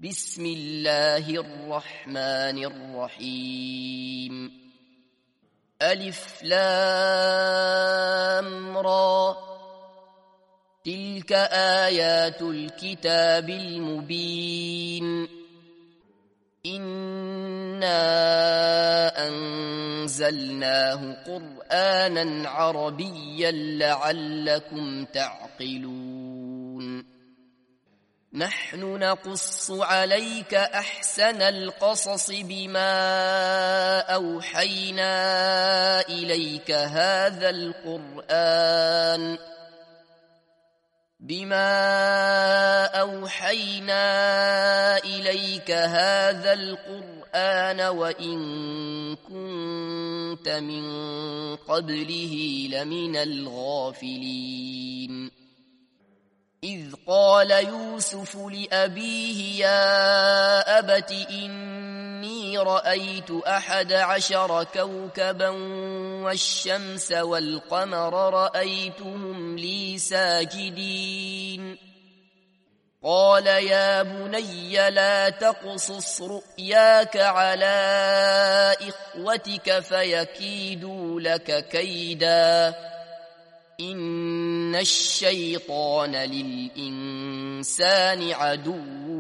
بسم الله الرحمن الرحيم ألف لام را تلك آيات الكتاب المبين إنا أنزلناه قرآنا عربيا لعلكم تعقلون نحن نقص عليك أحسن القصص بما أوحينا إليك هذا القرآن وإن كنت من قبله لمن الغافلين إذ قال يوسف لأبيه يا أبت إني رأيت 11 كوكبا والشمس والقمر رأيتهم لي ساجدين قال يا بني لا تقصص رؤياك على إخوتك فيكيدوا لك كيدا إن الشيطان للإنسان عدو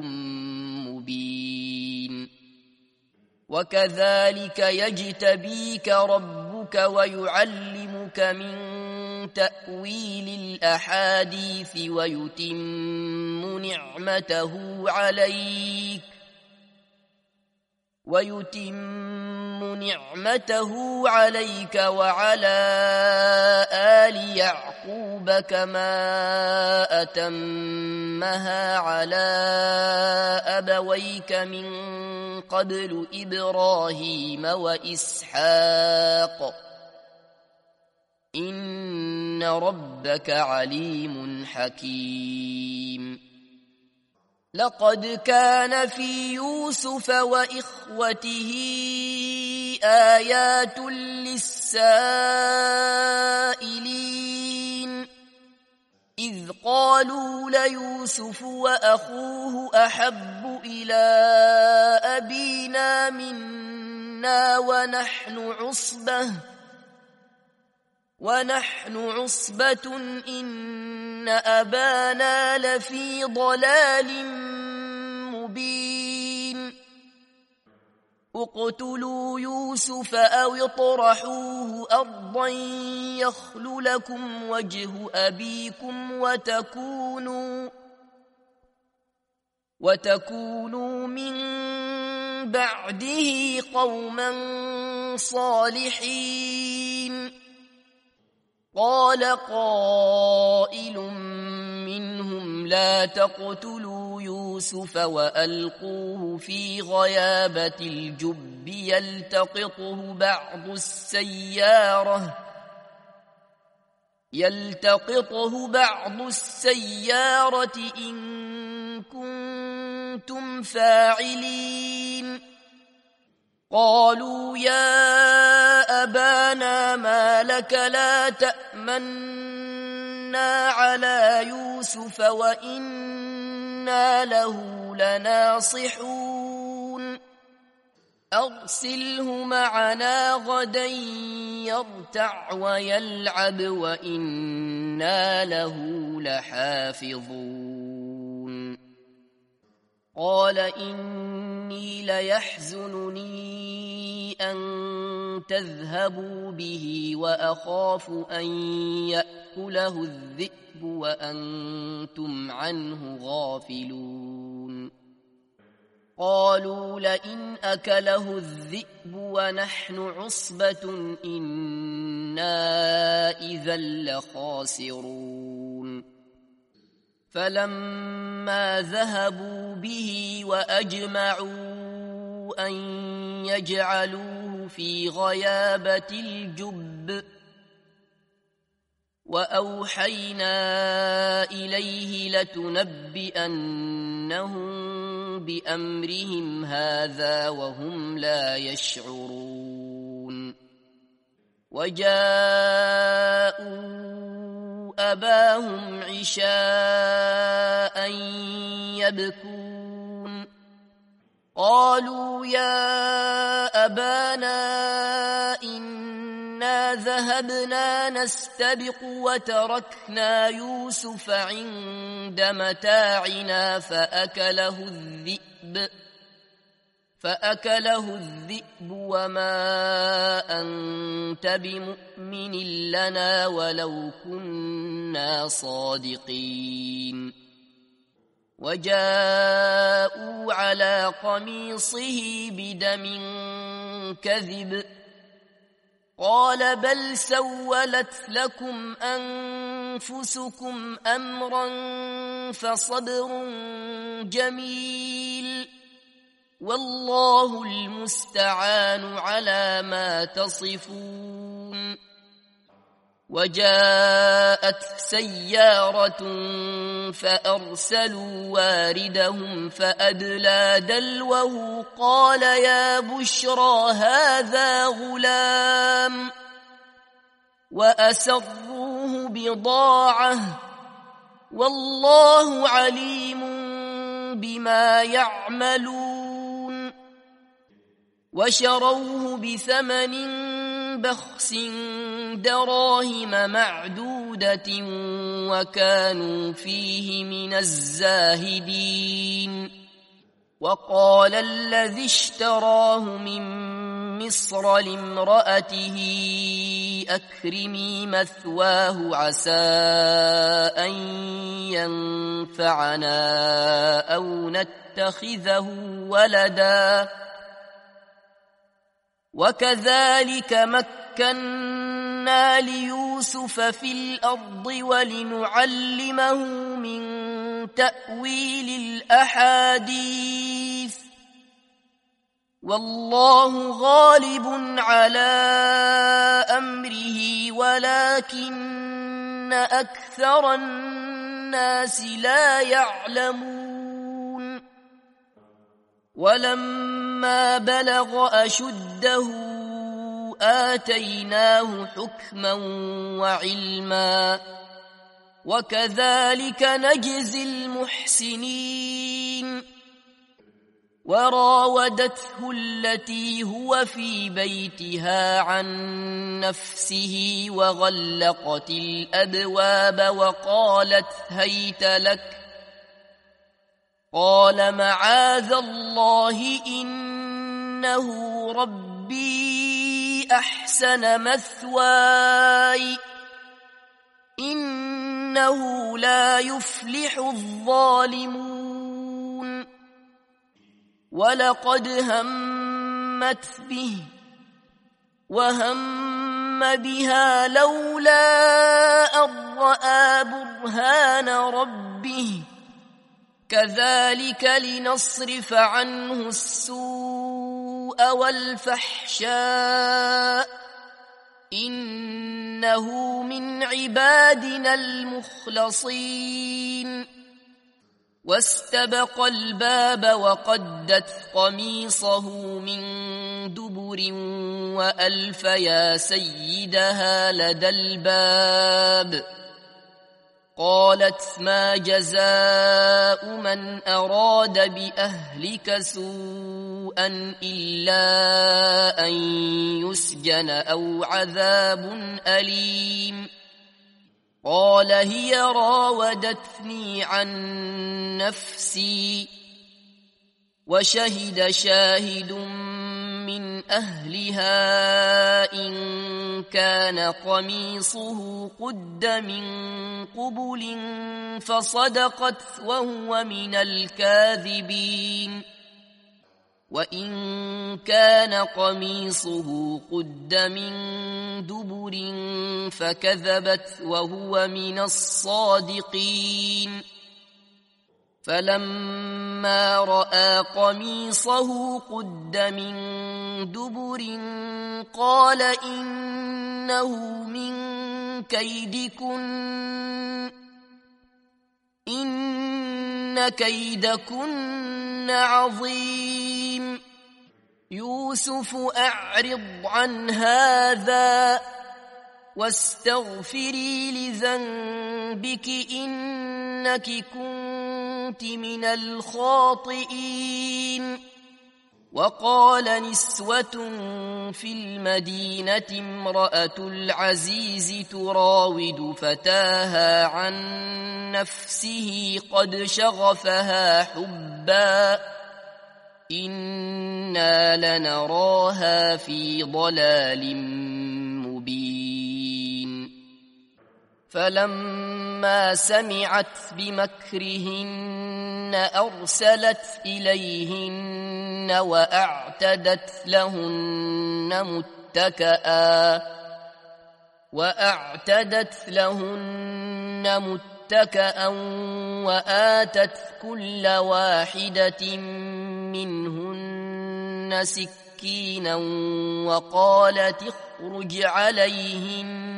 مبين وكذلك يجتبيك ربك ويعلمك من تأويل الأحاديث ويتم نعمته عليك وعلى آل يعقوب كما أتمها على أبويك من قبل إبراهيم وإسحاق إن ربك عليم حكيم لقد كان في يوسف وإخوته آيات للسائلين إذ قالوا ليوسف وأخوه أحب إلى أبينا منا ونحن عصبة إن أبانا لفي ضلال مبين اقتلوا يوسف أو اطرحوه أرضا يخل لكم وجه أبيكم وتكونوا من بعده قوما صالحين قال قائل منهم لا تقتلوا يوسف وألقوه في غيابة الجب يلتقطه بعض السيارة إن كنتم فاعلين قالوا يا أبانا ما لك لا تأمنا على يوسف وإنا له لناصحون أرسله معنا غدا يرتع ويلعب وإنا له لحافظون قال إني ليحزنني أن تذهبوا به وأخاف أن يأكله الذئب وأنتم عنه غافلون قالوا لئن أكله الذئب ونحن عصبة إنا إذا لخاسرون فلما ذهبوا به وأجمعوا أن يجعلوه في غيابة الجب وأوحينا إليه لتنبئنهم بأمرهم هذا وهم لا يشعرون وجاءوا أباهم عشاء يبكون قالوا يا أبانا إنا ذهبنا نستبق وتركنا يوسف عند متاعنا فأكله الذئب وما أنت بمؤمن لنا ولو كنا صادقين وجاءوا على قميصه بدم كذب قال بل سولت لكم أنفسكم أمرا فصبر جميل والله المستعان على ما تصفون وجاءت سيارة فأرسلوا واردهم فأدلى دلوه قال يا بشرى هذا غلام وأسروه بضاعة والله عليم بما يعملون وشروه بثمن بخس دراهم معدودة وكانوا فيه من الزاهدين وقال الذي اشتراه من مصر لامرأته أكرمي مثواه عسى أن ينفعنا أو نتخذه ولدا وكذلك مكنا ليوسف في الأرض ولنعلمه من تأويل الأحاديث والله غالب على أمره ولكن أكثر الناس لا يعلمون ولما بلغ أشده آتيناه حكما وعلما وكذلك نجزي المحسنين وراودته التي هو في بيتها عن نفسه وغلقت الأبواب وقالت هيت لك قال معاذ الله إنه ربي أحسن مثواي إنه لا يفلح الظالمون ولقد همت به وهم بها لولا أن رأى برهان ربه كذلك لنصرف عنه السوء والفحشاء إنه من عبادنا المخلصين واستبق الباب وقدت قميصه من دبر وألف يا سيدها لدى الباب قالت ما جزاء من أراد بأهلك سوءا إلا أن يسجن أو عذاب أليم قال هي راودتني عن نفسي وشهد شاهد من أهلها إن كان قميصه قد من قبل فصدقت وهو من الكاذبين وإن كان قميصه قد من دبر فكذبت وهو من الصادقين فلما رأى قميصه قد من دبر قال إنه من كيدكن إن كيدكن عظيم يوسف أعرض عن هذا واستغفري لذنبك إنك كنت من الخاطئين وقال نسوة في المدينة امرأة العزيز تراود فتاها عن نفسه قد شغفها حبا إنا لنراها في ضلال مبين فلما سمعت بمكرهن أرسلت إليهن وأعتدت لهن متكأ وآتت كل واحدة منهن سكينا وقالت اخرج عليهن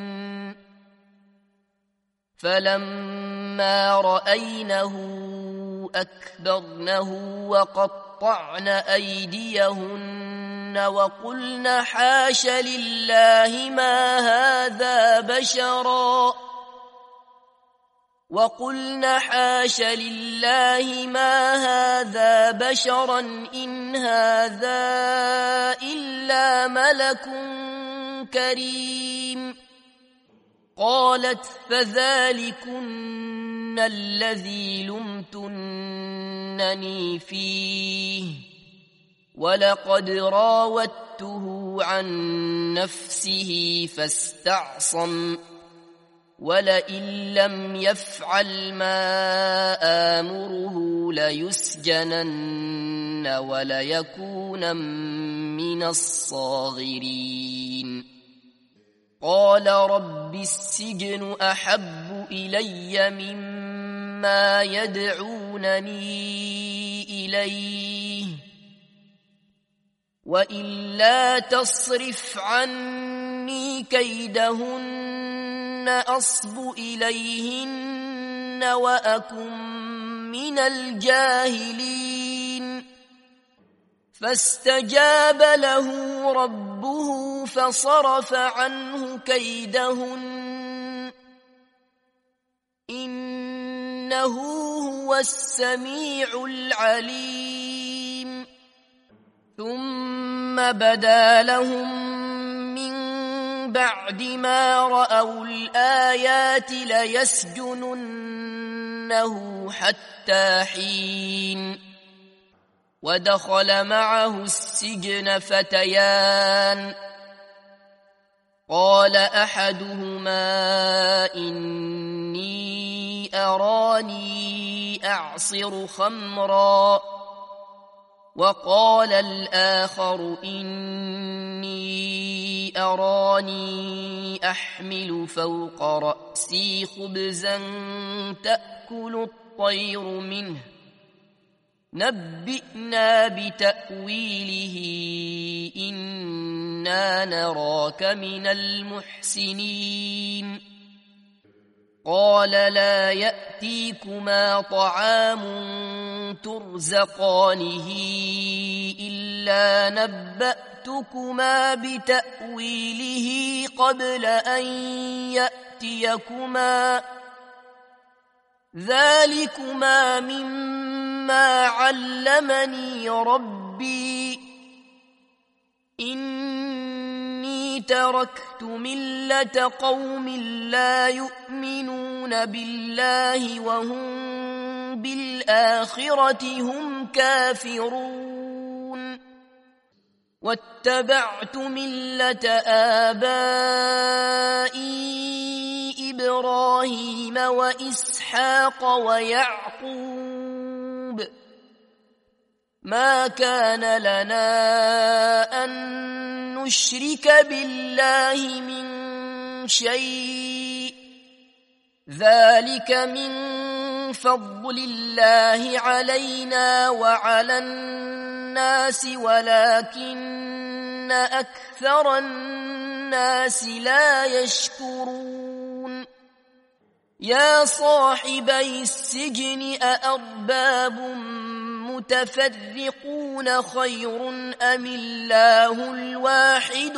فلما رأينه أكبرنه وقطعن أيديهن وقلن حاش لله ما هذا بشرا إن هذا إلا ملك كريم قالت فذلكن الذي لمتنني فيه ولقد راودته عن نفسه فاستعصم ولئن لم يفعل ما آمره ليسجنن وليكون من الصاغرين قال رب السجن أحب إلي مما يدعونني إليه وإلا تصرف عني كيدهن أصب إليهن وأكن من الجاهلين فاستجاب له ربه فصرف عنه كيدهن إنه هو السميع العليم ثم بدا لهم من بعد ما رأوا الآيات ليسجننه حتى حين ودخل معه السجن فتيان قال أحدهما إني أراني أعصر خمرا وقال الآخر إني أراني أحمل فوق رأسي خبزا تأكل الطير منه نبئنا بتأويله إنا نراك من المحسنين قال لا يأتيكما طعام ترزقانه إلا نبأتكما بتأويله قبل أن يأتيكما ذلكما مما علمني ربي إني تركت ملة قوم لا يؤمنون بالله وهم بالآخرة هم كافرون واتبعت ملة آبائي إبراهيم وإسحاق ويعقوب ما كان لنا أن نشرك بالله من شيء ذلك من فضل الله علينا وعلى الناس ولكن أكثر الناس لا يشكرون يا صاحبي السجن أأرباب متفرقون خير أم الله الواحد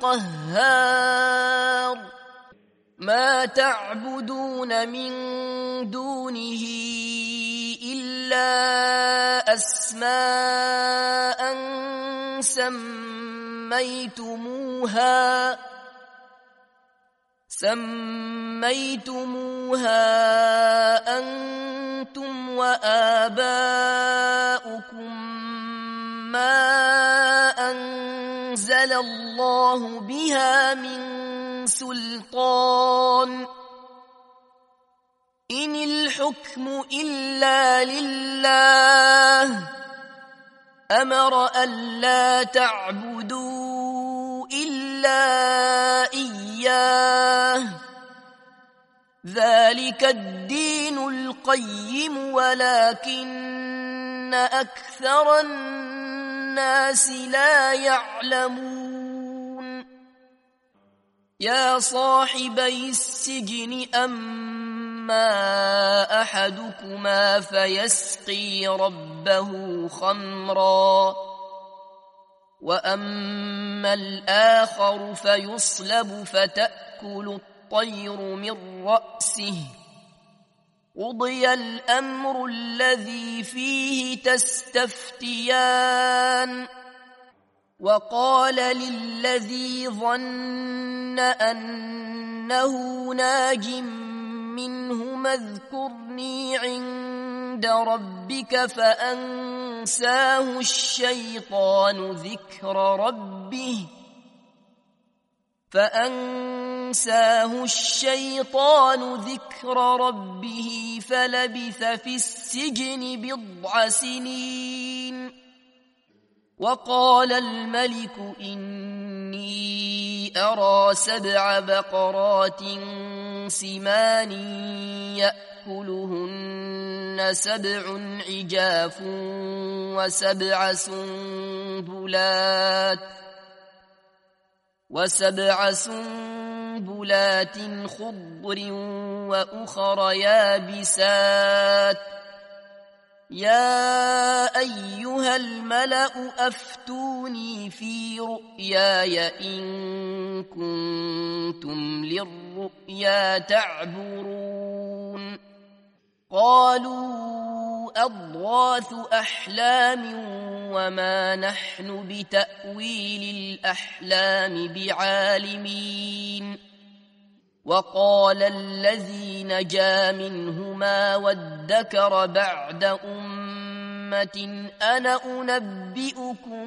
القهار ما تعبدون من دونه إلا أسماء سميتموها أنتم وآباؤكم ما أنزل الله بها من سلطان إن الحكم إلا لله أمر ألا تعبدوا إلا إياه ذلك الدين القيم ولكن أكثر الناس لا يعلمون يا صاحبي السجن أما أحدكما فيسقي ربه خمرا وأما الآخر فيصلب فتأكل الطير من رأسه قضي الأمر الذي فيه تستفتيان وقال للذي ظن أنه ناج منهما اذكرني عند ربك فأنساه الشيطان ذكر ربه فلبث في السجن بضع سنين وقال الملك إني أرى 7 بقرات سمان يأكلهن 7 عجاف و7 سنبلات خضر وأخر يابسات يا أيها الملأ أفتوني في رؤياي إن كنتم للرؤيا تعبرون قالوا أضغاث أحلام وما نحن بتأويل الأحلام بعالمين وقال الذي نجا منهما وادكر بعد أمة أنا أنبئكم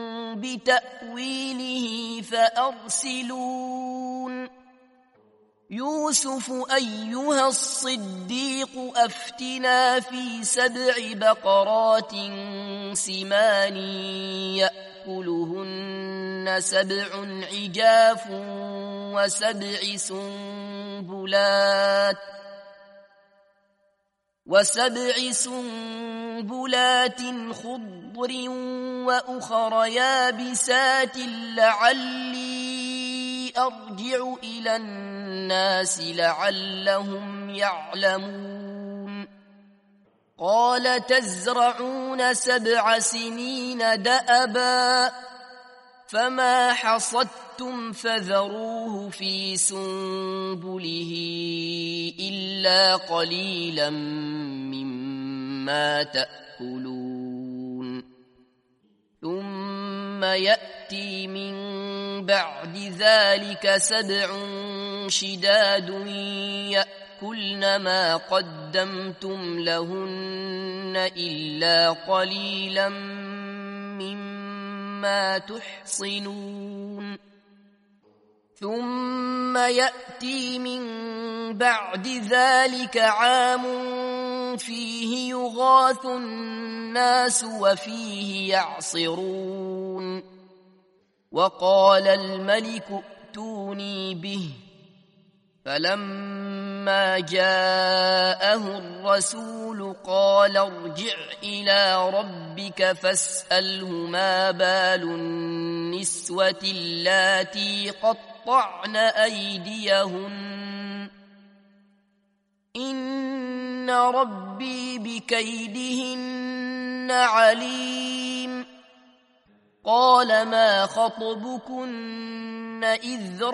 بتأويله فأرسلون يوسف أيها الصديق أفتنا في 7 بقرات سمان يأكلهن 7 عجاف و7 سنبلات خضر وأخر يابسات لعلي أرجع إلى الناس لعلهم يعلمون قال تزرعون 7 سنين دأبا فما حصدتم فذروه في سنبله إلا قليلا مما تأكلون ثم يأتي من بعد ذلك 7 شداد يأكلن ما قدمتم لهن إلا قليلا مما تحصنون ثم يأتي من بعد ذلك عام فيه يغاث الناس وفيه يعصرون وقال الملك ائتوني به فلما جاءه الرسول قال ارجع إلى ربك فاسأله ما بال النسوة اللاتي قطعن أيديهن إن ربي بكيدهن عليم قال ما خطبكن إذ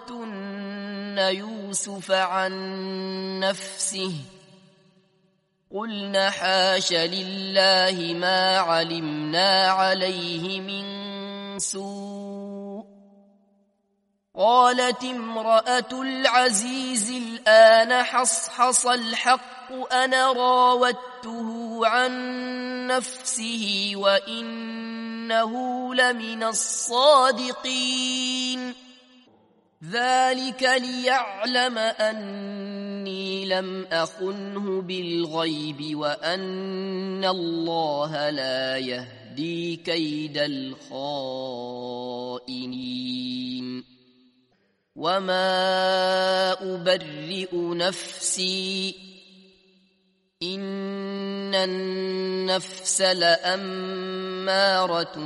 راوتن يوسف عن نفسه قلنا حاش لله ما علمنا عليه من سوء. قالت امرأة العزيز الآن حصحص الحق أنا راودته عن نفسه وإنه لمن الصادقين. ذلك ليعلم أني لم أخنه بالغيب وأن الله لا يهدي كيد الخائنين. وما أبرئ نفسي إن النفس لأمارة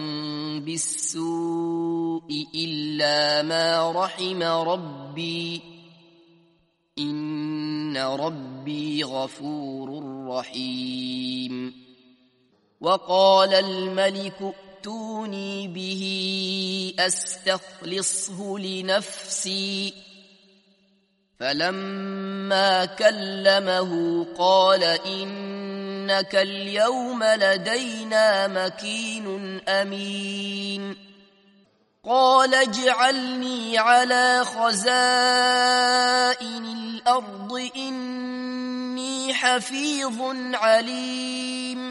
بالسوء إلا ما رحم ربي إن ربي غفور رحيم. وقال الملك ائتوني به أستخلصه لنفسي. فلما كلمه قال إنك اليوم لدينا مكين أمين. قال اجعلني على خزائن الأرض إني حفيظ عليم.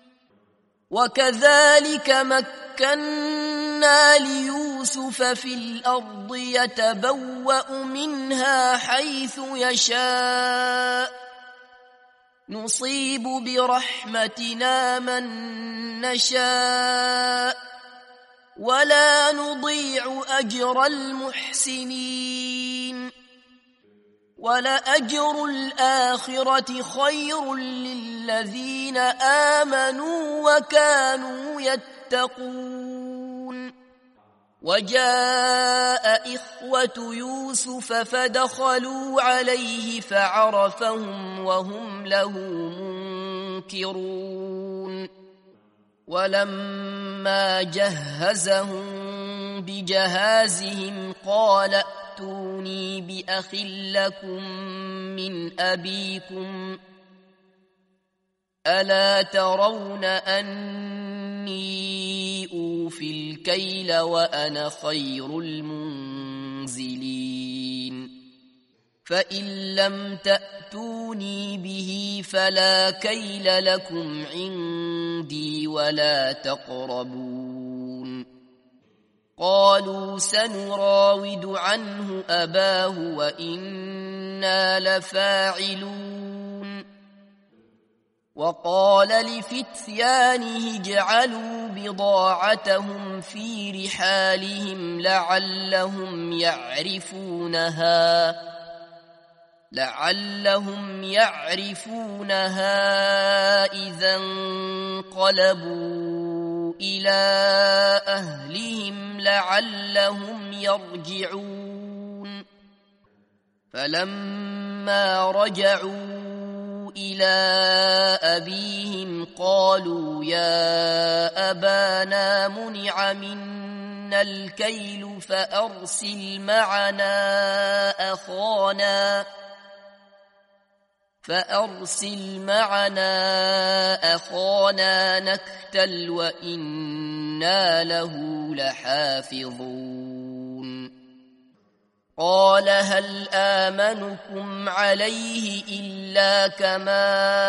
وكذلك مكنا ليوسف في الأرض يتبوأ منها حيث يشاء نصيب برحمتنا من نشاء ولا نضيع أجر المحسنين. ولأجر الآخرة خير للذين آمنوا وكانوا يتقون. وجاء إخوة يوسف فدخلوا عليه فعرفهم وهم له منكرون. ولما جهزهم بجهازهم قال ائتوني بأخ لكم من أبيكم ألا ترون أني أوفي الكيل وأنا خير المنزلين. فإن لم تأتوني به فلا كيل لكم عندي ولا تقربون. قالوا سنراود عنه أباه وإنا لفاعلون. وقال لفتيانه اجعلوا بضاعتهم في رحالهم لعلهم يعرفونها إذا انقلبوا إلى أهلهم لعلهم يرجعون. فلما رجعوا إلى أبيهم قالوا يا أبانا منع منا الكيل فأرسل معنا أخانا نكتل وإنا له لحافظون. قال هل آمنكم عليه إلا كما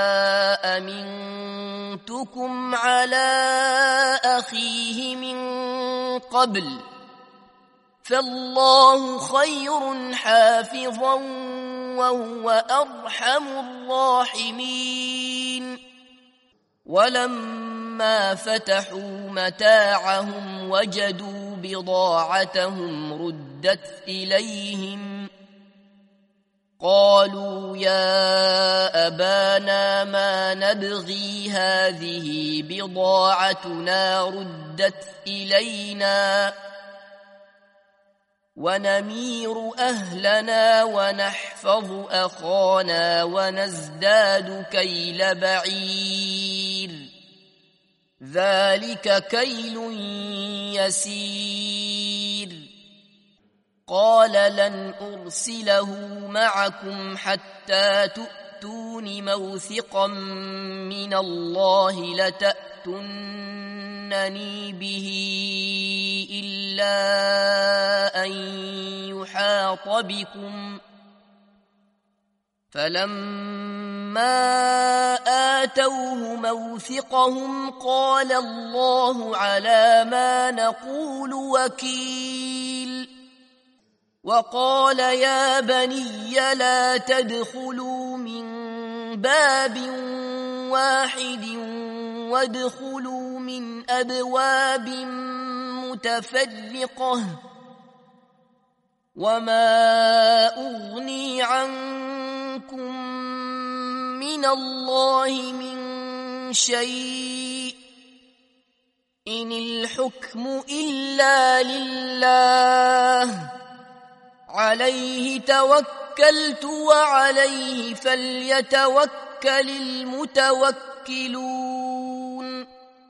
أمنتكم على أخيه من قبل فالله خير حافظا وهو أرحم الراحمين. ولما فتحوا متاعهم وجدوا بضاعتهم ردت إليهم قالوا يا أبانا ما نبغي هذه بضاعتنا ردت إلينا ونمير أهلنا ونحفظ أخانا ونزداد كيل بعير ذلك كيل يسير. قال لن أرسله معكم حتى تأتون موثقا من الله لتأتونني به إلا أن يحاط بكم، فلما آتوه موثقهم قال الله على ما نقول وكيل. وقال يا بني لا تدخلوا من باب واحد وادخلوا من أبواب متفرقة، وما أغني عنكم من الله من شيء، إن الحكم إلا لله، عليه توكلت وعليه فليتوكل المتوكلون.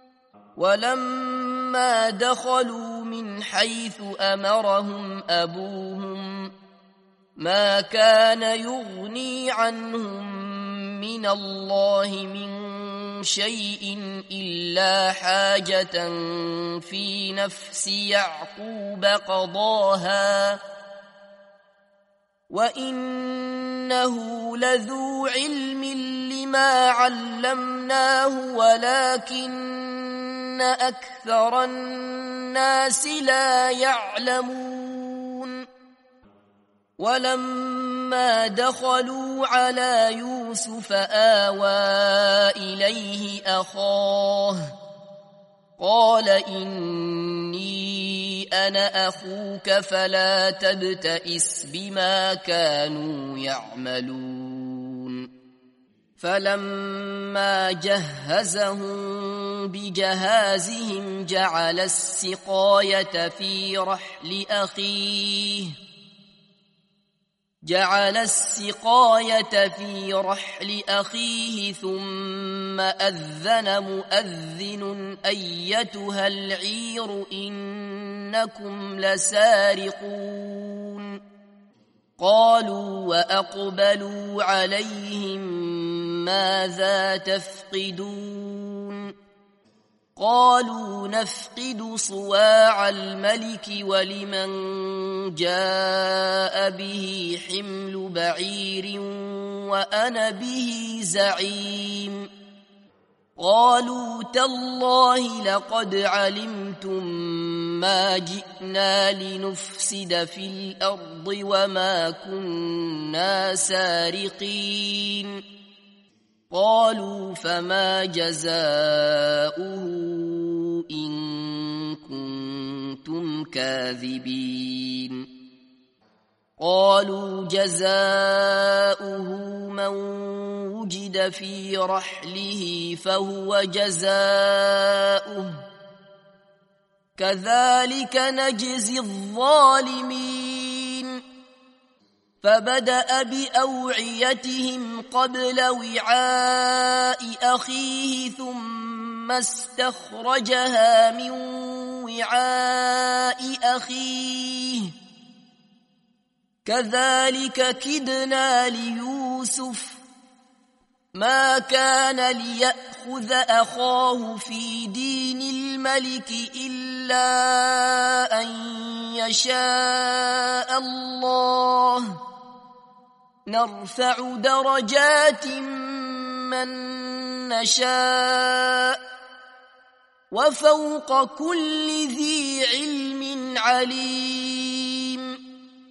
ولما دخلوا من حيث أمرهم أبوهم ما كان يغني عنهم من الله من شيء إلا حاجة في نفس يعقوب قضاها، وإنه لذو علم لما علمناه ولكن أكثر الناس لا يعلمون. ولما دخلوا على يوسف آوى إليه أخاه قال إني أنا أخوك فلا تبتئس بما كانوا يعملون. فلما جهزهم بجهازهم جعل السقاية في رحل أخيه ثم أذن مؤذن أيتها العير إنكم لسارقون. قالوا وأقبلوا عليهم ماذا تفقدون؟ قالوا نفقد صواع الملك ولمن جاء به حمل بعير وأنا به زعيم. قالوا تالله لقد علمتم ما جئنا لنفسد في الأرض وما كنا سارقين. قالوا فما جزاؤه إن كنتم كاذبين؟ قالوا جزاؤه من وجد في رحله فهو جزاؤه كذلك نجزي الظالمين. فبدأ بأوعيتهم قبل وعاء أخيه ثم استخرجها من وعاء أخيه كذلك كدنا ليوسف ما كان ليأخذ أخاه في دين الملك إلا أن يشاء الله نرفع درجات من نشاء وفوق كل ذي علم عليم.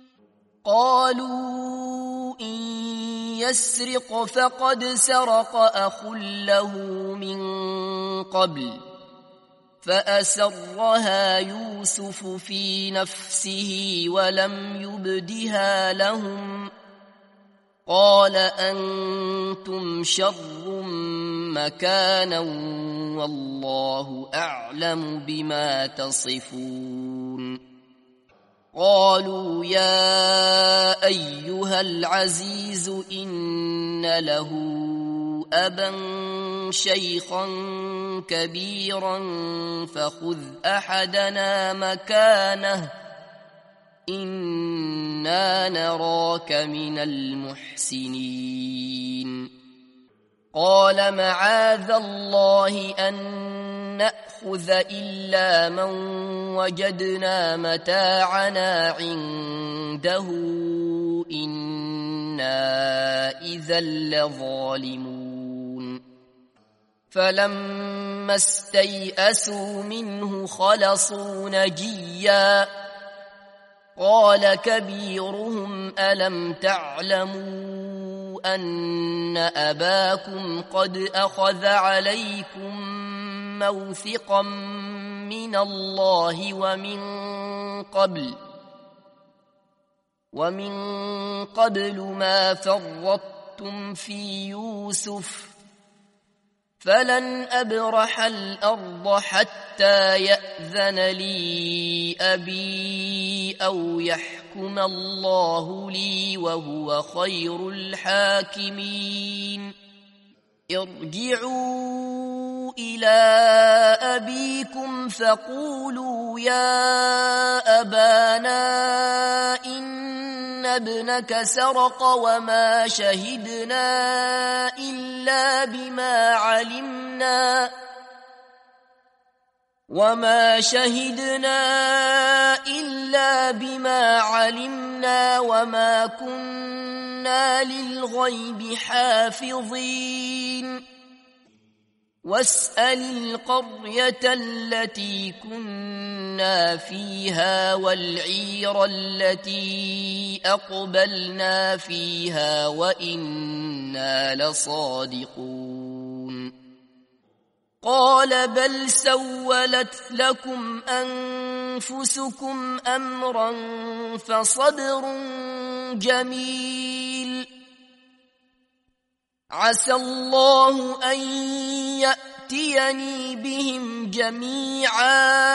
قالوا إن يسرق فقد سرق أخ له من قبل فأسرها يوسف في نفسه ولم يبدها لهم قال أنتم شر مكانا والله أعلم بما تصفون. قالوا يا أيها العزيز إن له أبا شيخا كبيرا فخذ أحدنا مكانه إنا نراك من المحسنين قال معاذ الله أن نأخذ إلا من وجدنا متاعنا عنده إنا إذا لظالمون فلما استيئسوا منه خلصوا نجيا قال كبيرهم ألم تعلموا أن أباكم قد أخذ عليكم موثقا من الله ومن قبل ما فرطتم في يوسف فلن أبرح الأرض حتى يأذن لي أبي أو يحكم الله لي وهو خير الحاكمين ارجعوا إلى أبيكم فقولوا يا أبانا إن ابنك سرق وما شهدنا إلا بما علمنا وما كنا للغيب حافظين واسأل القرية التي كنا فيها والعير التي أقبلنا فيها وإنا لصادقون قال بل سولت لكم أنفسكم أمرا فصبر جميل عسى الله أن يأتيني بهم جميعا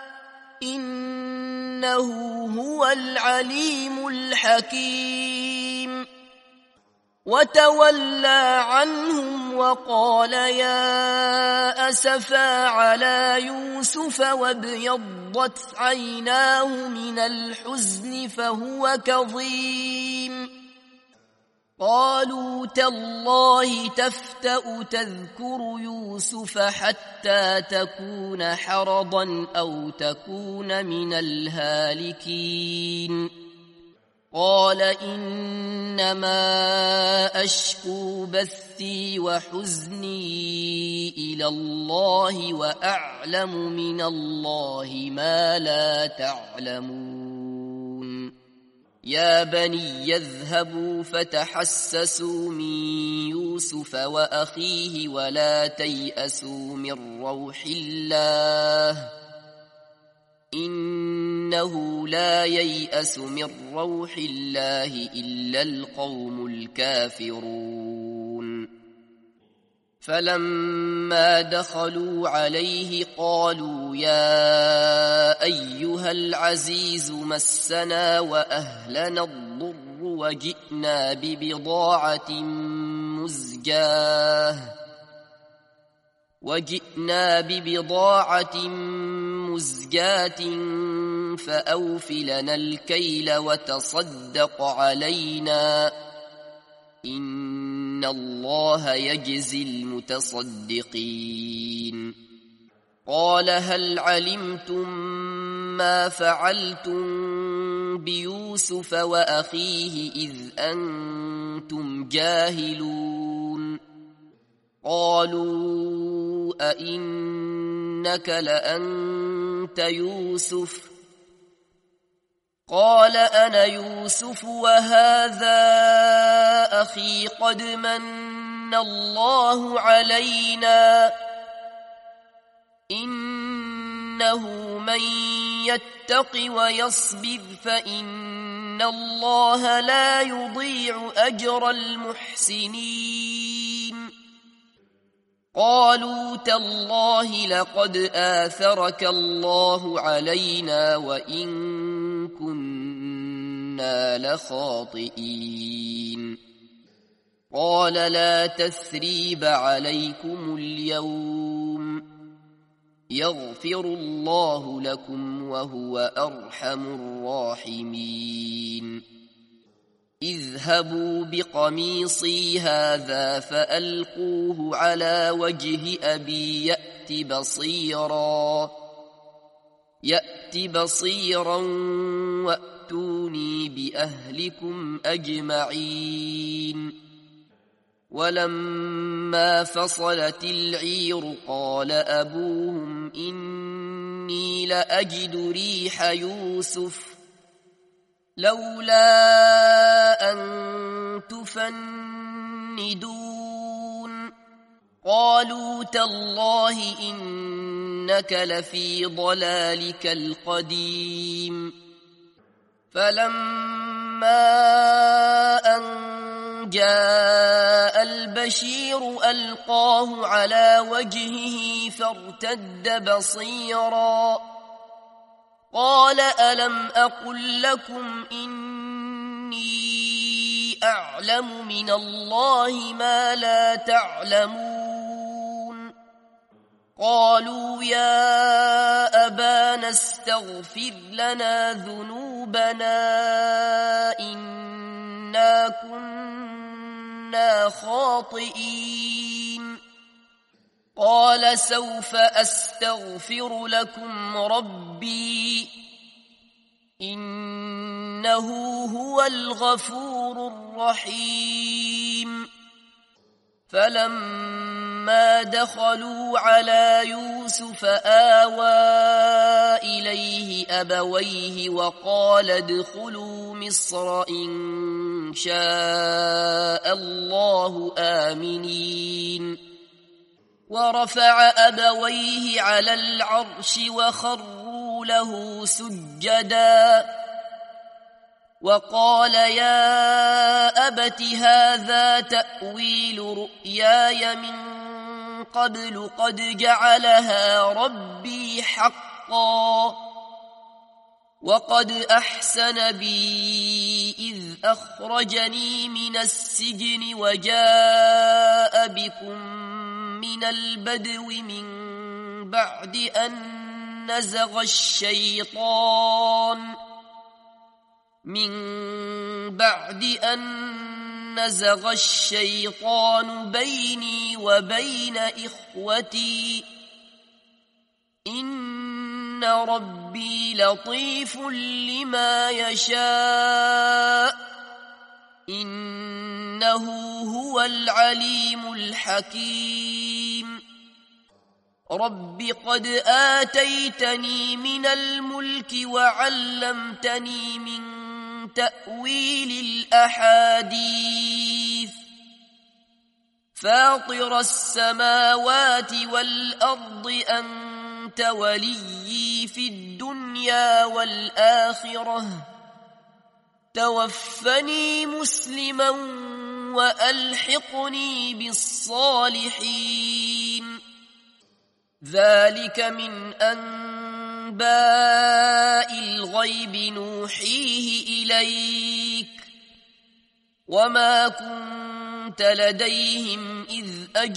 إنه هو العليم الحكيم وتولى عنهم وقال يا أسفا على يوسف وابيضت عيناه من الحزن فهو كظيم قالوا تالله تفتأ تذكر يوسف حتى تكون حرضا أو تكون من الهالكين قال إنما أشكو بثي وحزني إلى الله وأعلم من الله ما لا تعلمون يا بني يذهبوا فتحسسوا من يوسف وأخيه ولا تيأسوا من روح الله إنه لا ييأس من روح الله إلا القوم الكافرون فلما دخلوا عليه قالوا يا أيها العزيز مسنا وأهلنا الضر وجئنا ببضاعة مزجاة فأوف لنا الكيل وتصدق علينا إن الله يجزي المتصدقين قال هل علمتم ما فعلتم بيوسف وأخيه إذ أنتم جاهلون قالوا أئنك لأنت يوسف قال أنا يوسف وهذا أخي قد من الله علينا إنه من يتق ويصبر فإن الله لا يضيع أجر المحسنين قالوا تالله لقد آثرك الله علينا وإن كنا لخاطئين قال لا تثريب عليكم اليوم يغفر الله لكم وهو أرحم الراحمين اذهبوا بقميصي هذا فألقوه على وجه أبي يأت بصيرا وأتوني بأهلكم أجمعين ولما فصلت العير قال أبوهم إني لأجد ريح يوسف لولا أن تفندون قالوا تالله إنك لفي ضلالك القديم فلما أن جاء البشير ألقاه على وجهه فارتد بصيرا قال ألم أقل لكم إني أعلم من الله ما لا تعلمون قالوا يا أبانا استغفر لنا ذنوبنا إنا كنا خاطئين قال سوف أستغفر لكم ربي إنه هو الغفور الرحيم فلما دخلوا على يوسف آوى إليه أبويه وقال ادخلوا مصر إن شاء الله آمنين ورفع أبويه على العرش وخروا له سجدا وقال يا أبت هذا تأويل رؤياي من قبل قد جعلها ربي حقا وقد أحسن بي إذ أخرجني من السجن وجاء بكم من البدو من بعد أن نزغ الشيطان بيني وبين إخوتي إن ربي لطيف لما يشاء إنه هو العليم الحكيم رب قد آتيتني من الملك وعلمتني من تأويل الأحاديث فاطر السماوات والأرض أنت وليي في الدنيا والآخرة توفني مسلما وألحقني بالصالحين ذلك من أنباء الغيب نوحيه إليك وما كنت لديهم إذ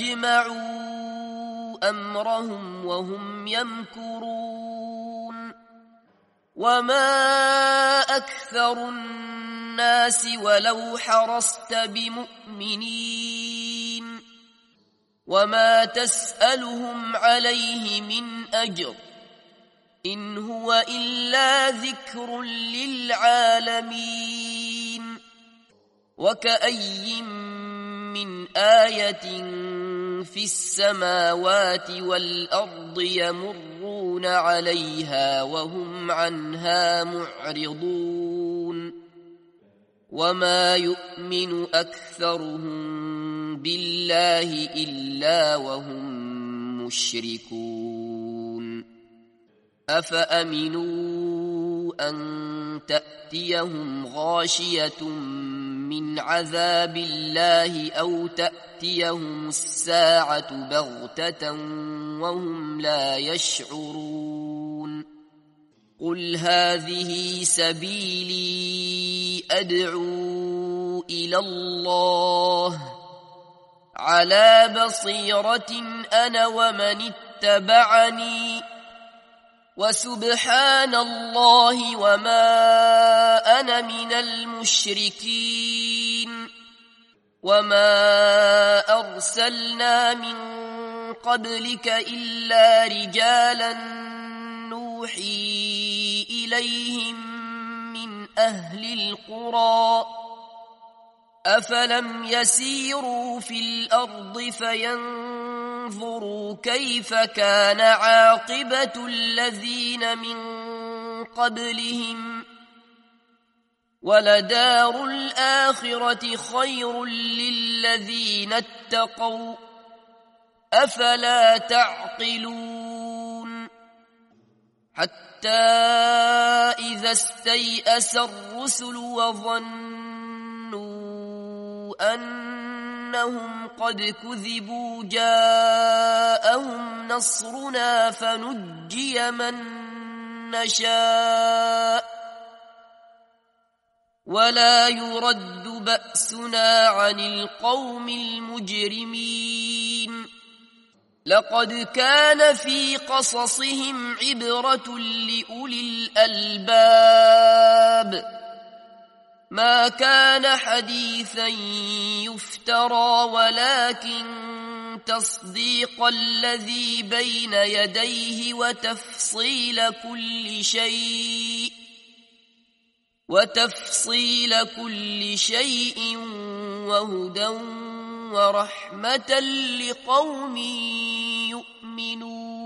أجمعوا أمرهم وهم يمكرون وما أكثر الناس ولو حرصت بمؤمنين وما تسألهم عليه من أجر إن هو إلا ذكر للعالمين وكأي من آية في السماوات والأرض يمرون عليها وهم عنها معرضون وما يؤمن أكثرهم بالله إلا وهم مشركون أفأمنوا أن تأتيهم غاشية من عذاب الله أو تأتيهم الساعة بغتة وهم لا يشعرون قل هذه سبيلي أدعو إلى الله على بصيرة أنا ومن اتبعني وسبحان الله وما أنا من المشركين وما أرسلنا من قبلك إلا رجالا نوحي إليهم من أهل القرى أفلم يسيروا في الأرض فينظروا كيف كان عاقبة الذين من قبلهم ولدار الآخرة خير للذين اتقوا أفلا تعقلون حتى إذا استيأس الرسل وظنوا أنهم قد كذبوا جاءهم نصرنا فنجي من نشاء ولا يرد بأسنا عن القوم المجرمين لقد كان في قصصهم عبرة لأولي الألباب ما كان حديثا يفترى ولكن تصديق الذي بين يديه وتفصيل كل شيء وهدى ورحمة لقوم يؤمنون